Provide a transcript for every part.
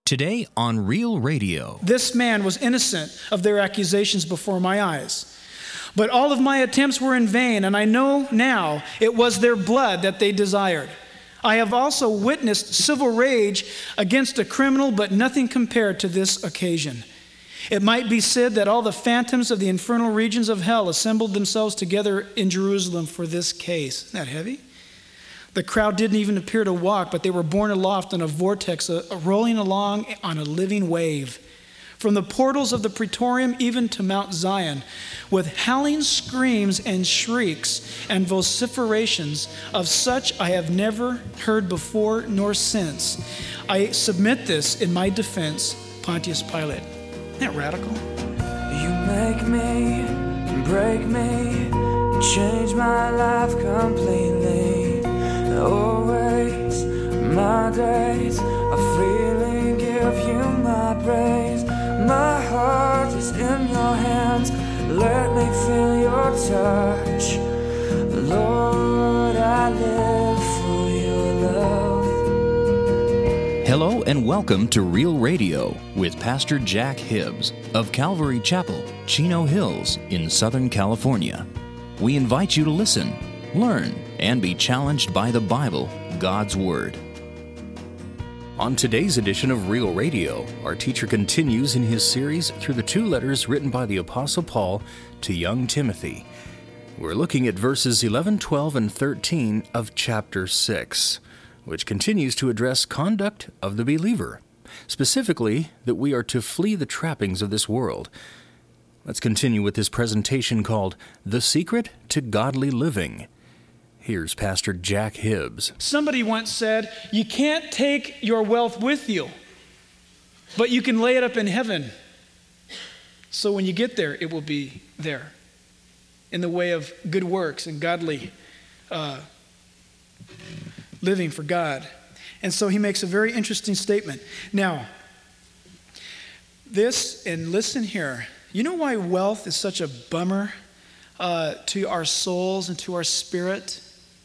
Today on Real Radio. This man was innocent of their accusations before my eyes. But all of my attempts were in vain, and I know now it was their blood that they desired. I have also witnessed civil rage against a criminal, but nothing compared to this occasion. It might be said that all the phantoms of the infernal regions of hell assembled themselves together in Jerusalem for this case. Isn't that heavy? The crowd didn't even appear to walk, but they were borne aloft in a vortex, rolling along on a living wave. From the portals of the Praetorium even to Mount Zion, with howling screams and shrieks and vociferations of such I have never heard before nor since. I submit this in my defense, Pontius Pilate. Isn't that radical? You make me, break me, change my life completely. Always my days are freely give you my praise. My heart is in your hands. Let me feel your touch. Lord, I live for your love. Hello and welcome to Real Radio with Pastor Jack Hibbs of Calvary Chapel, Chino Hills in Southern California. We invite you to listen, learn, and be challenged by the Bible, God's Word. On today's edition of Real Radio, our teacher continues in his series through the two letters written by the Apostle Paul to young Timothy. We're looking at verses 11, 12, and 13 of chapter 6, which continues to address conduct of the believer, specifically that we are to flee the trappings of this world. Let's continue with this presentation called The Secret to Godly Living. Here's Pastor Jack Hibbs. Somebody once said, you can't take your wealth with you, but you can lay it up in heaven. So when you get there, it will be there in the way of good works and godly living for God. And so he makes a very interesting statement. Now, and listen here, you know why wealth is such a bummer to our souls and to our spirit?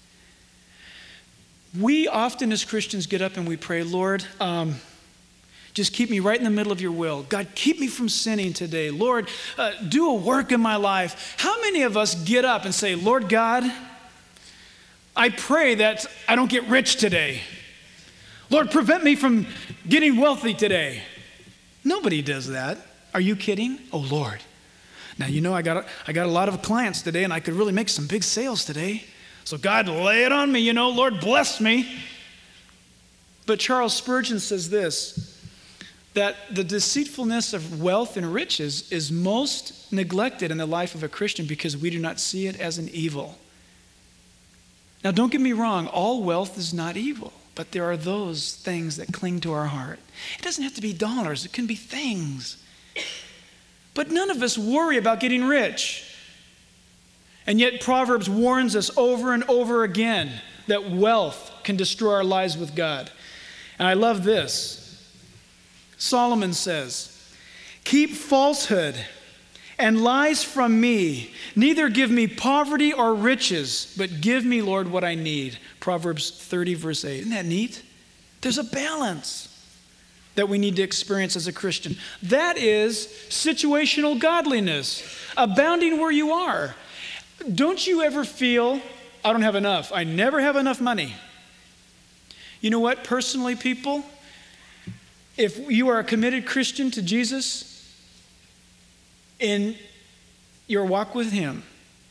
We often as Christians get up and we pray, Lord, just keep me right in the middle of your will. God, keep me from sinning today. Lord, do a work in my life. How many of us get up and say, Lord God, I pray that I don't get rich today. Lord, prevent me from getting wealthy today. Nobody does that. Are you kidding? Oh, Lord. Now, you know, I got a lot of clients today, and I could really make some big sales today. So God, lay it on me, you know, Lord, bless me. But Charles Spurgeon says this, that the deceitfulness of wealth and riches is most neglected in the life of a Christian because we do not see it as an evil. Now, don't get me wrong, all wealth is not evil, but there are those things that cling to our heart. It doesn't have to be dollars, it can be things. But none of us worry about getting rich. And yet Proverbs warns us over and over again that wealth can destroy our lives with God. And I love this. Solomon says, keep falsehood and lies from me. Neither give me poverty or riches, but give me, Lord, what I need. Proverbs 30, verse 8. Isn't that neat? There's a balance that we need to experience as a Christian. That is situational godliness, abounding where you are. Don't you ever feel, I don't have enough. I never have enough money. You know what, personally, people, if you are a committed Christian to Jesus in your walk with Him,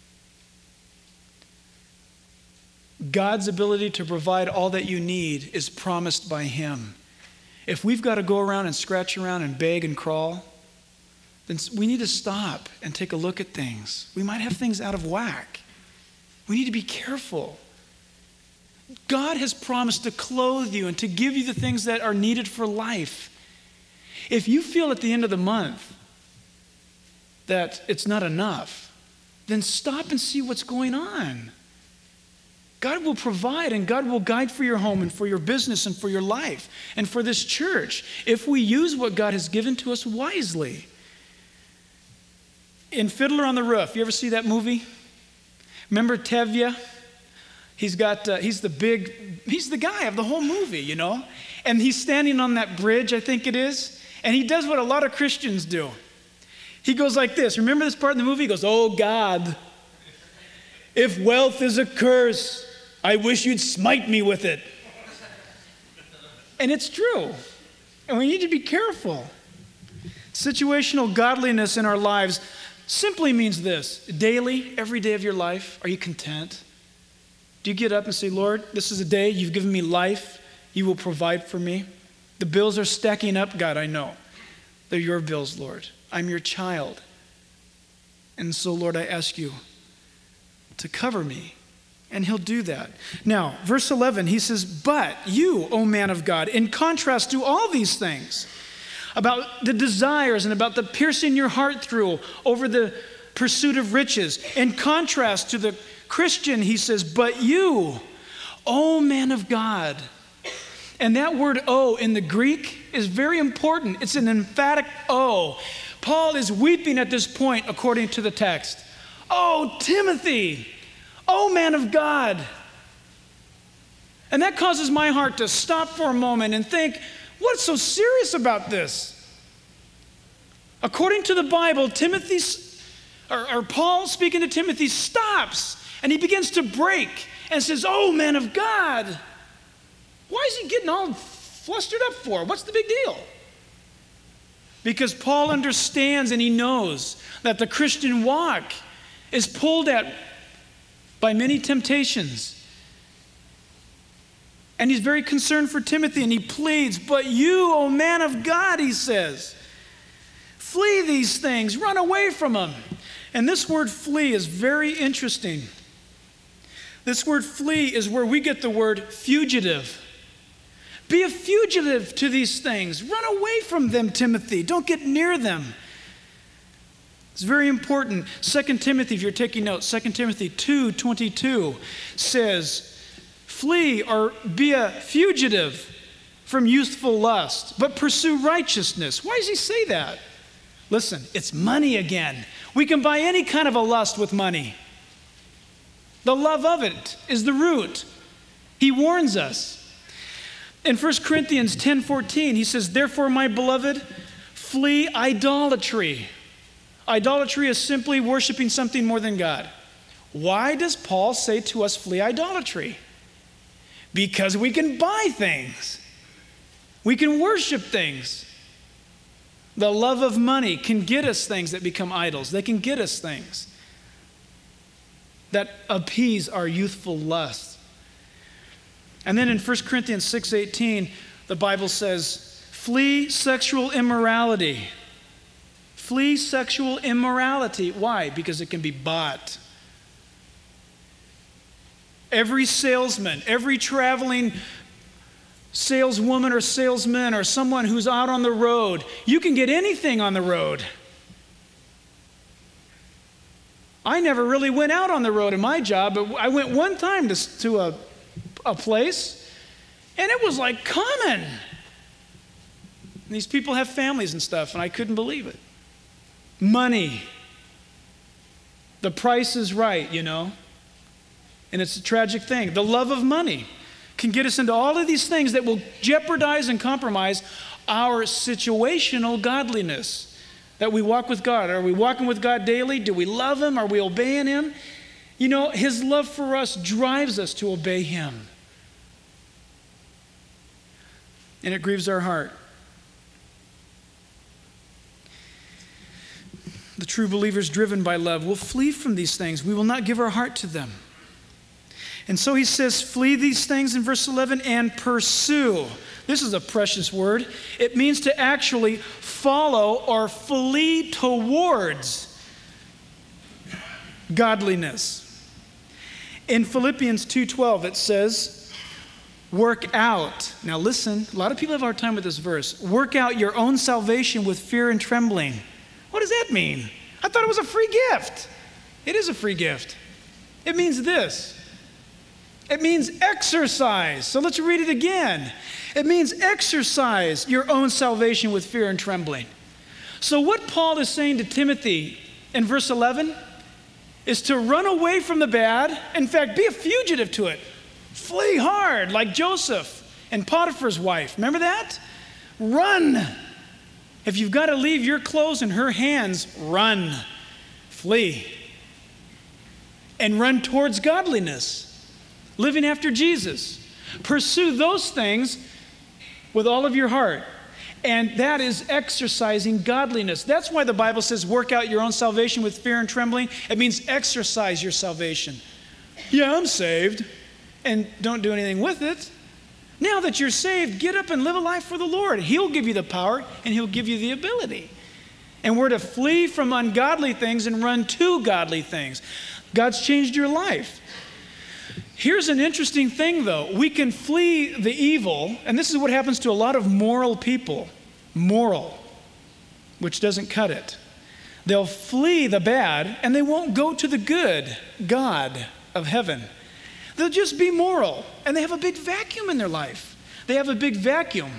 God's ability to provide all that you need is promised by Him. If we've got to go around and scratch around and beg and crawl, then we need to stop and take a look at things. We might have things out of whack. We need to be careful. God has promised to clothe you and to give you the things that are needed for life. If you feel at the end of the month that it's not enough, then stop and see what's going on. God will provide and God will guide for your home and for your business and for your life and for this church if we use what God has given to us wisely. In Fiddler on the Roof, you ever see that movie? Remember Tevye? He's the guy of the whole movie, you know? And he's standing on that bridge, I think it is, and he does what a lot of Christians do. He goes like this. Remember this part in the movie? He goes, "Oh God, if wealth is a curse, I wish you'd smite me with it." And it's true. And we need to be careful. Situational godliness in our lives simply means this. Daily, every day of your life, are you content? Do you get up and say, "Lord, this is a day you've given me life. You will provide for me. The bills are stacking up, God, I know. They're your bills, Lord. I'm your child. And so, Lord, I ask you to cover me." And he'll do that. Now, verse 11, he says, "But you, O man of God," in contrast to all these things, about the desires and about the piercing your heart through over the pursuit of riches, in contrast to the Christian, he says, "But you, O man of God." And that word "O" in the Greek is very important. It's an emphatic O. Paul is weeping at this point, according to the text. "Oh, Timothy, oh, man of God." And that causes my heart to stop for a moment and think, what's so serious about this? According to the Bible, Paul speaking to Timothy stops and he begins to break and says, "Oh, man of God." Why is he getting all flustered up for? What's the big deal? Because Paul understands and he knows that the Christian walk is pulled at by many temptations. And he's very concerned for Timothy and he pleads, "But you, O man of God," he says, "flee these things, run away from them." And this word "flee" is very interesting. This word "flee" is where we get the word fugitive. Be a fugitive to these things. Run away from them, Timothy. Don't get near them. It's very important. 2 Timothy, if you're taking notes, 2 Timothy 2:22 says, "Flee or be a fugitive from youthful lust, but pursue righteousness." Why does he say that? Listen, it's money again. We can buy any kind of a lust with money. The love of it is the root. He warns us. In 1 Corinthians 10:14, he says, "Therefore, my beloved, flee idolatry." Idolatry is simply worshiping something more than God. Why does Paul say to us, flee idolatry? Because we can buy things. We can worship things. The love of money can get us things that become idols. They can get us things that appease our youthful lust. And then in 1 Corinthians 6:18, the Bible says, "Flee sexual immorality." Flee sexual immorality. Why? Because it can be bought. Every salesman, every traveling saleswoman or salesman or someone who's out on the road, you can get anything on the road. I never really went out on the road in my job, but I went one time to a place, and it was like common. And these people have families and stuff, and I couldn't believe it. Money. The price is right, you know. And it's a tragic thing. The love of money can get us into all of these things that will jeopardize and compromise our situational godliness. That we walk with God. Are we walking with God daily? Do we love Him? Are we obeying Him? You know, His love for us drives us to obey Him. And it grieves our heart. The true believers driven by love will flee from these things. We will not give our heart to them. And so he says, flee these things in verse 11 and pursue. This is a precious word. It means to actually follow or flee towards godliness. In Philippians 2:12 it says, work out. Now listen, a lot of people have a hard time with this verse. Work out your own salvation with fear and trembling. What does that mean? I thought it was a free gift. It is a free gift. It means this. It means exercise. So let's read it again. It means exercise your own salvation with fear and trembling. So what Paul is saying to Timothy in verse 11 is to run away from the bad. In fact, be a fugitive to it. Flee hard, like Joseph and Potiphar's wife. Remember that? Run. If you've got to leave your clothes in her hands, run. Flee. And run towards godliness, living after Jesus. Pursue those things with all of your heart. And that is exercising godliness. That's why the Bible says, work out your own salvation with fear and trembling. It means exercise your salvation. Yeah, I'm saved. And don't do anything with it. Now that you're saved, get up and live a life for the Lord. He'll give you the power and He'll give you the ability. And we're to flee from ungodly things and run to godly things. God's changed your life. Here's an interesting thing, though. We can flee the evil, and this is what happens to a lot of moral people. Moral, which doesn't cut it. They'll flee the bad, and they won't go to the good God of heaven. They'll just be moral, and they have a big vacuum in their life. They have a big vacuum.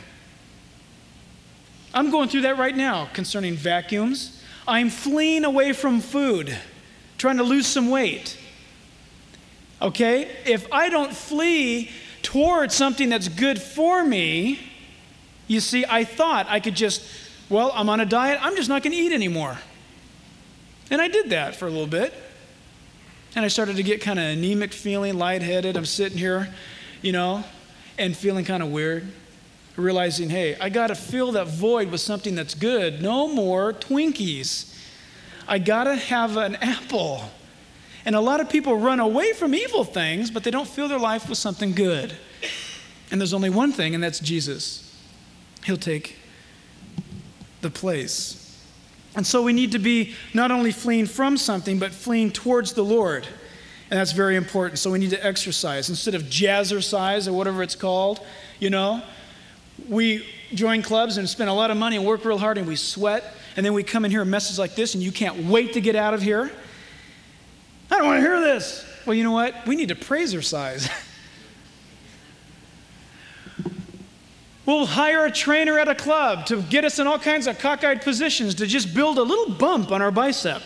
I'm going through that right now concerning vacuums. I'm fleeing away from food, trying to lose some weight. Okay? If I don't flee toward something that's good for me, you see, I thought I could just, well, I'm on a diet, I'm just not going to eat anymore. And I did that for a little bit. And I started to get kind of anemic feeling, lightheaded. I'm sitting here, and feeling kind of weird. Realizing, hey, I got to fill that void with something that's good. No more Twinkies. I got to have an apple. And a lot of people run away from evil things, but they don't fill their life with something good. And there's only one thing, and that's Jesus. He'll take the place. And so we need to be not only fleeing from something, but fleeing towards the Lord. And that's very important. So we need to exercise. Instead of jazzercise or whatever it's called, we join clubs and spend a lot of money and work real hard and we sweat. And then we come in here a message like this and you can't wait to get out of here. I don't want to hear this. Well, you know what? We need to praise-ercise. We'll hire a trainer at a club to get us in all kinds of cockeyed positions to just build a little bump on our bicep.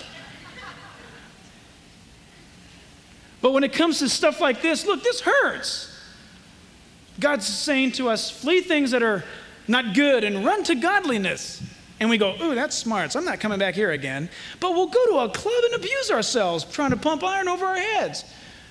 But when it comes to stuff like this, look, this hurts. God's saying to us, flee things that are not good and run to godliness. And we go, ooh, that's smart, so I'm not coming back here again. But we'll go to a club and abuse ourselves, trying to pump iron over our heads.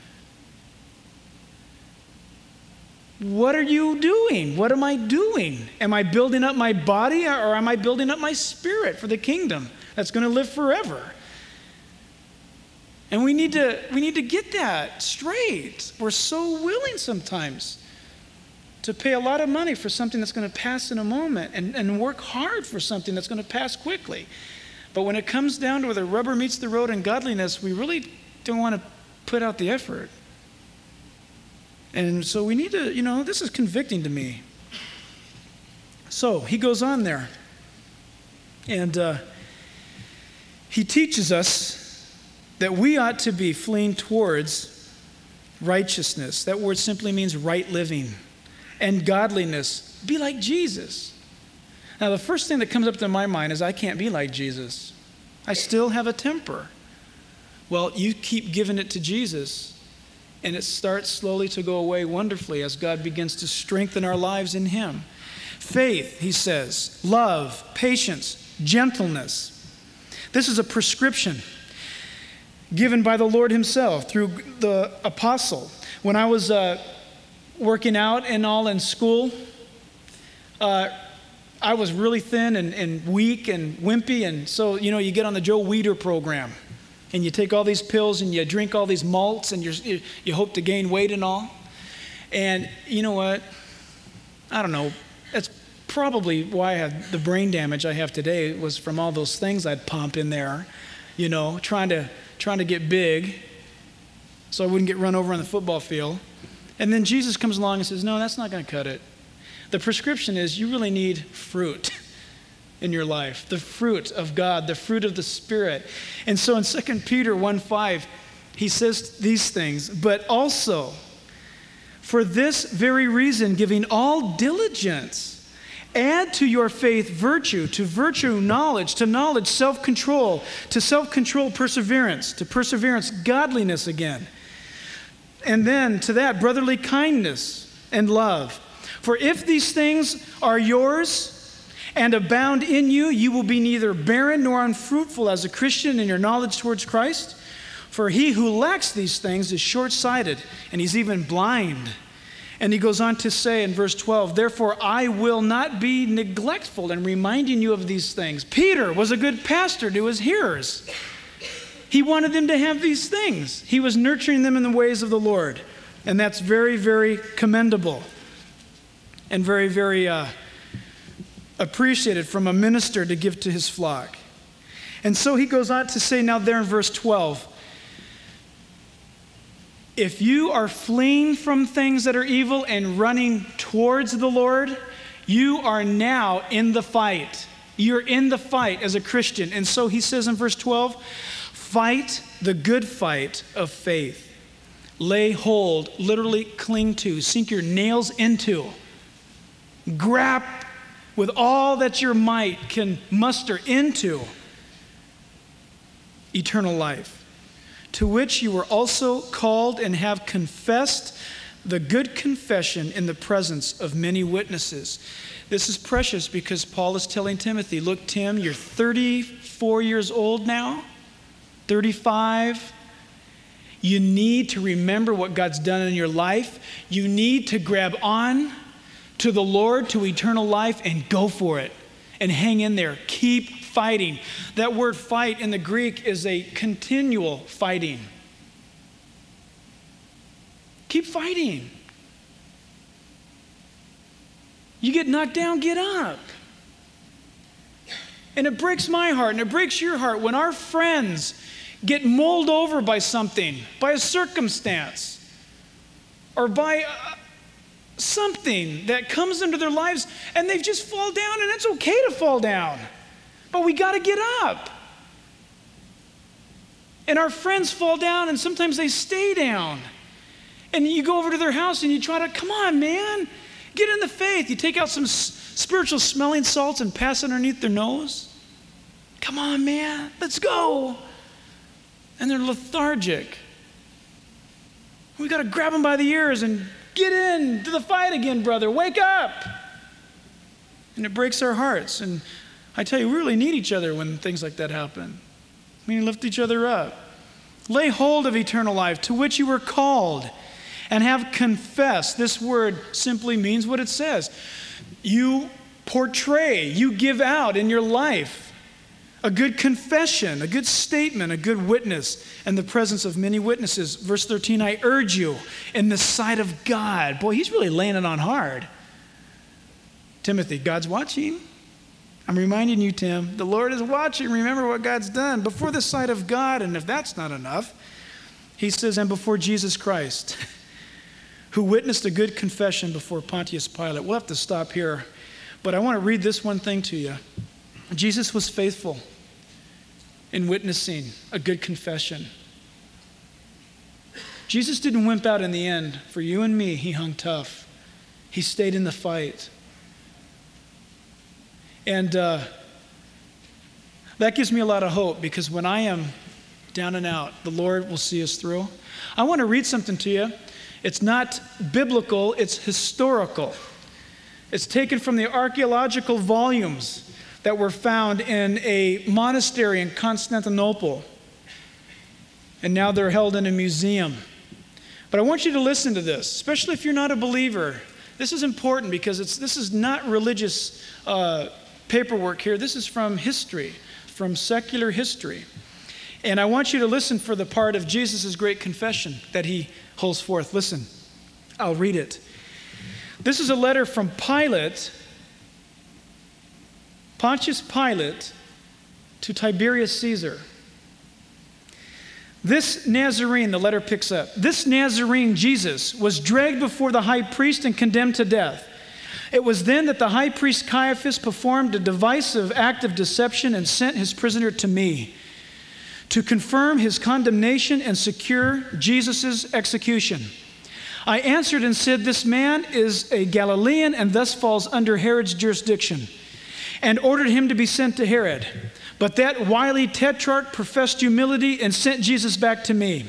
What are you doing? What am I doing? Am I building up my body or am I building up my spirit for the kingdom that's going to live forever? And we need to get that straight. We're so willing sometimes to pay a lot of money for something that's going to pass in a moment and work hard for something that's going to pass quickly. But when it comes down to where the rubber meets the road in godliness, we really don't want to put out the effort. And so we need to, this is convicting to me. So he goes on there. And he teaches us that we ought to be fleeing towards righteousness. That word simply means right living. And godliness. Be like Jesus. Now, the first thing that comes up to my mind is I can't be like Jesus. I still have a temper. Well, you keep giving it to Jesus. And it starts slowly to go away wonderfully as God begins to strengthen our lives in Him. Faith, he says, love, patience, gentleness. This is a prescription given by the Lord Himself through the apostle. When I was working out and all in school, I was really thin and weak and wimpy. And so, you get on the Joe Weider program. And you take all these pills and you drink all these malts and you hope to gain weight and all. And you know what? I don't know. That's probably why I have the brain damage I have today was from all those things I'd pump in there, trying to get big so I wouldn't get run over on the football field. And then Jesus comes along and says, no, that's not going to cut it. The prescription is you really need fruit in your life, the fruit of God, the fruit of the Spirit. And so in 2 Peter 1:5, he says these things, but also for this very reason, giving all diligence, add to your faith virtue, to virtue knowledge, to knowledge self-control, to self-control perseverance, to perseverance godliness again. And then to that, brotherly kindness and love. For if these things are yours and abound in you, you will be neither barren nor unfruitful as a Christian in your knowledge towards Christ. For he who lacks these things is short-sighted, and he's even blind. And he goes on to say in verse 12, therefore I will not be neglectful in reminding you of these things. Peter was a good pastor to his hearers. He wanted them to have these things. He was nurturing them in the ways of the Lord. And that's very, very commendable and very, very appreciated from a minister to give to his flock. And so he goes on to say now there in verse 12, if you are fleeing from things that are evil and running towards the Lord, you are now in the fight. You're in the fight as a Christian. And so he says in verse 12, fight the good fight of faith. Lay hold, literally cling to, sink your nails into. Grab with all that your might can muster into eternal life, to which you were also called and have confessed the good confession in the presence of many witnesses. This is precious because Paul is telling Timothy, look, Tim, you're 34 years old now, 35. You need to remember what God's done in your life. You need to grab on to the Lord, to eternal life, and go for it. And hang in there. Keep fighting. That word fight in the Greek is a continual fighting. Keep fighting. You get knocked down, get up. And it breaks my heart and it breaks your heart when our friends get mulled over by something, by a circumstance, or by something that comes into their lives and they just fall down, and it's okay to fall down. But we got to get up. And our friends fall down and sometimes they stay down. And you go over to their house and you try to, come on, man, get in the faith. You take out some spiritual smelling salts and pass it underneath their nose. Come on, man, let's go. And they're lethargic. We got to grab them by the ears and get into the fight again, brother. Wake up. And it breaks our hearts. And I tell you, we really need each other when things like that happen. We need to lift each other up. Lay hold of eternal life, to which you were called, and have confessed. This word simply means what it says. You portray, you give out in your life a good confession, a good statement, a good witness in the presence of many witnesses. Verse 13, I urge you in the sight of God. Boy, he's really laying it on hard. Timothy, God's watching. I'm reminding you, Tim, the Lord is watching. Remember what God's done before the sight of God. And if that's not enough, he says, and before Jesus Christ, who witnessed a good confession before Pontius Pilate. We'll have to stop here, but I want to read this one thing to you. Jesus was faithful in witnessing a good confession. Jesus didn't wimp out in the end. For you and me, he hung tough. He stayed in the fight. And that gives me a lot of hope, because when I am down and out, the Lord will see us through. I want to read something to you. It's not biblical, it's historical. It's taken from the archaeological volumes that were found in a monastery in Constantinople. And now they're held in a museum. But I want you to listen to this, especially if you're not a believer. This is important because this is not religious paperwork here. This is from history, from secular history. And I want you to listen for the part of Jesus' great confession that he holds forth. Listen, I'll read it. This is a letter from Pontius Pilate, to Tiberius Caesar. This Nazarene, the letter picks up, this Nazarene, Jesus, was dragged before the high priest and condemned to death. It was then that the high priest Caiaphas performed a divisive act of deception and sent his prisoner to me to confirm his condemnation and secure Jesus' execution. I answered and said, this man is a Galilean and thus falls under Herod's jurisdiction, and ordered him to be sent to Herod. But that wily tetrarch professed humility and sent Jesus back to me.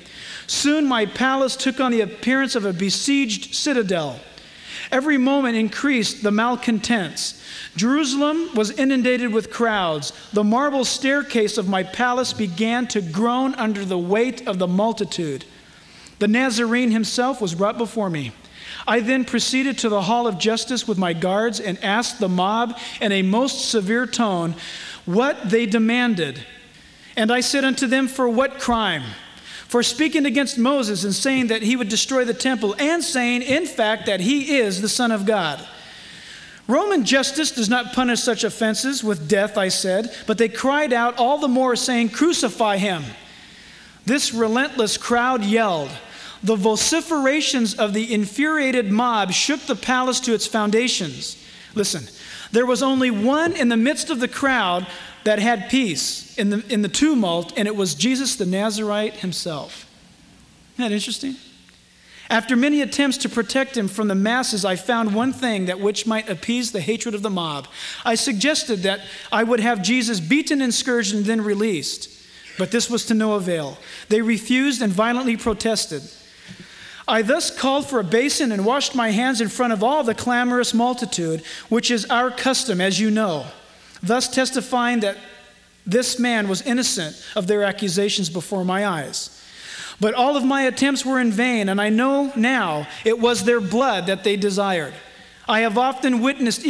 Soon my palace took on the appearance of a besieged citadel. Every moment increased the malcontents. Jerusalem was inundated with crowds. The marble staircase of my palace began to groan under the weight of the multitude. The Nazarene himself was brought before me. I then proceeded to the hall of justice with my guards and asked the mob in a most severe tone what they demanded. And I said unto them, for what crime? For speaking against Moses and saying that he would destroy the temple, and saying, in fact, that he is the Son of God. Roman justice does not punish such offenses with death, I said, but they cried out all the more, saying, crucify him. This relentless crowd yelled. The vociferations of the infuriated mob shook the palace to its foundations. Listen, there was only one in the midst of the crowd that had peace in the tumult, and it was Jesus the Nazarite himself. Isn't that interesting? After many attempts to protect him from the masses, I found one thing that which might appease the hatred of the mob. I suggested that I would have Jesus beaten and scourged and then released, but this was to no avail. They refused and violently protested. I thus called for a basin and washed my hands in front of all the clamorous multitude, which is our custom, as you know, thus testifying that this man was innocent of their accusations before my eyes. But all of my attempts were in vain, and I know now it was their blood that they desired. I have often witnessed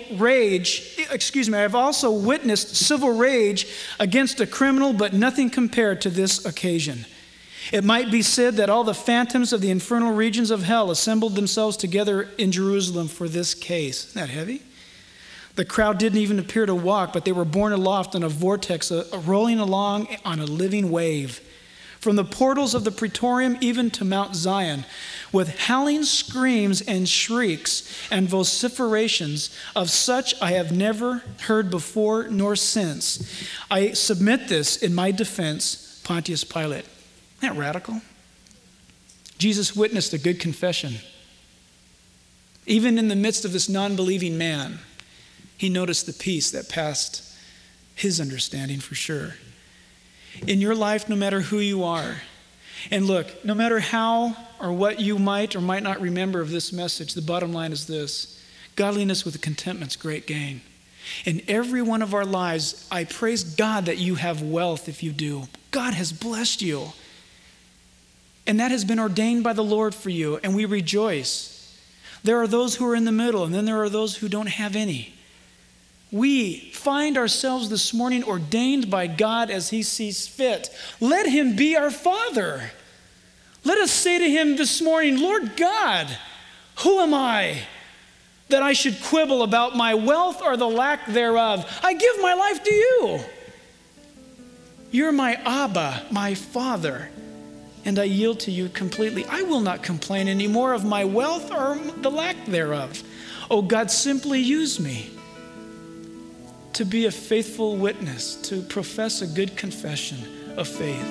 I have also witnessed civil rage against a criminal, but nothing compared to this occasion. It might be said that all the phantoms of the infernal regions of hell assembled themselves together in Jerusalem for this case. Isn't that heavy? The crowd didn't even appear to walk, but they were borne aloft on a vortex, rolling along on a living wave. From the portals of the Praetorium even to Mount Zion, with howling screams and shrieks and vociferations of such I have never heard before nor since. I submit this in my defense, Pontius Pilate. Isn't that radical? Jesus witnessed a good confession. Even in the midst of this non-believing man, he noticed the peace that passed his understanding for sure. In your life, no matter who you are, and look, no matter how or what you might or might not remember of this message, the bottom line is this: godliness with contentment's great gain. In every one of our lives, I praise God that you have wealth if you do. God has blessed you. And that has been ordained by the Lord for you, and we rejoice. There are those who are in the middle, and then there are those who don't have any. We find ourselves this morning ordained by God as he sees fit. Let him be our Father. Let us say to him this morning, Lord God, who am I that I should quibble about my wealth or the lack thereof? I give my life to you. You're my Abba, my Father, and I yield to you completely. I will not complain anymore of my wealth or the lack thereof. Oh God, simply use me to be a faithful witness, to profess a good confession of faith.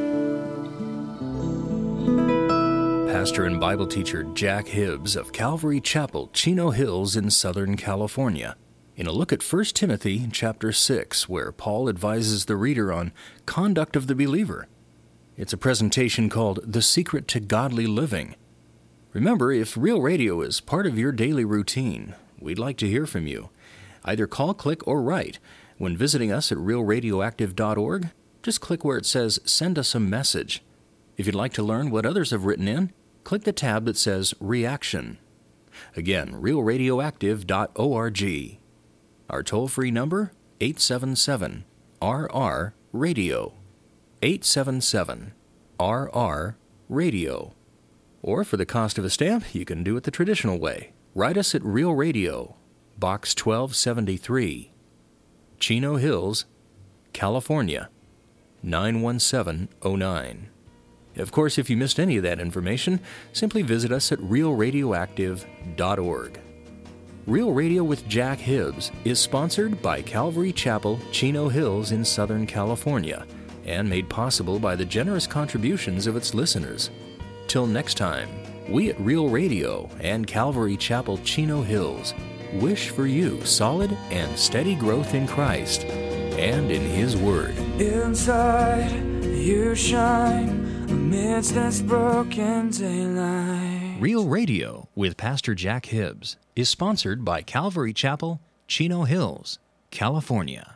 Pastor and Bible teacher Jack Hibbs of Calvary Chapel, Chino Hills in Southern California, in a look at 1 Timothy chapter 6, where Paul advises the reader on conduct of the believer. It's a presentation called The Secret to Godly Living. Remember, if Real Radio is part of your daily routine, we'd like to hear from you. Either call, click, or write. When visiting us at realradioactive.org, just click where it says Send Us a Message. If you'd like to learn what others have written in, click the tab that says Reaction. Again, realradioactive.org. Our toll-free number, 877-RR-RADIO. 877-RR-RADIO. Or for the cost of a stamp, you can do it the traditional way. Write us at Real Radio, Box 1273, Chino Hills, California, 91709. Of course, if you missed any of that information, simply visit us at realradioactive.org. Real Radio with Jack Hibbs is sponsored by Calvary Chapel, Chino Hills in Southern California, and made possible by the generous contributions of its listeners. Till next time, we at Real Radio and Calvary Chapel, Chino Hills wish for you solid and steady growth in Christ and in His Word. Inside you shine amidst this broken daylight. Real Radio with Pastor Jack Hibbs is sponsored by Calvary Chapel, Chino Hills, California.